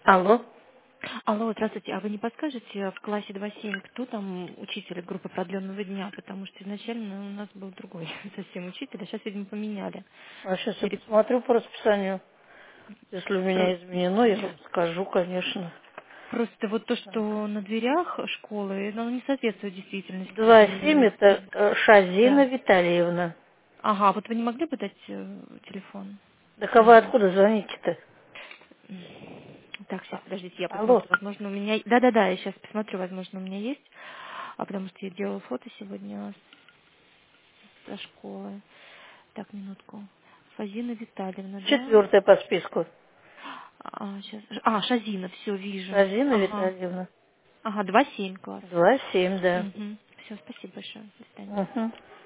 Алло. Алло, здравствуйте. А вы не подскажете в классе 2.7, кто там учитель группы продленного дня? Потому что изначально у нас был другой совсем учитель, а сейчас, видимо, поменяли. А сейчас я Пере- посмотрю по расписанию. Если у меня про- изменено, я вам скажу, конечно. Просто вот то, Так. что на дверях школы, оно не соответствует действительности. 2,7 И это Шазина да. Витальевна. Ага, вот вы не могли бы дать телефон? Так а вы Мгм. откуда звоните-то? Так, сейчас, подождите, я Алло. посмотрю. Возможно, у меня... Да-да-да, я сейчас посмотрю, возможно, у меня есть. Потому что я делала фото сегодня со школы. Так, минутку. Фазина Витальевна, да? Четвертая по списку. Сейчас. Шазина, все, вижу. Шазина Ага. Витальевна. Ага, 2.7 класс. 2,7, да. Угу. Все, спасибо большое. До свидания. Угу.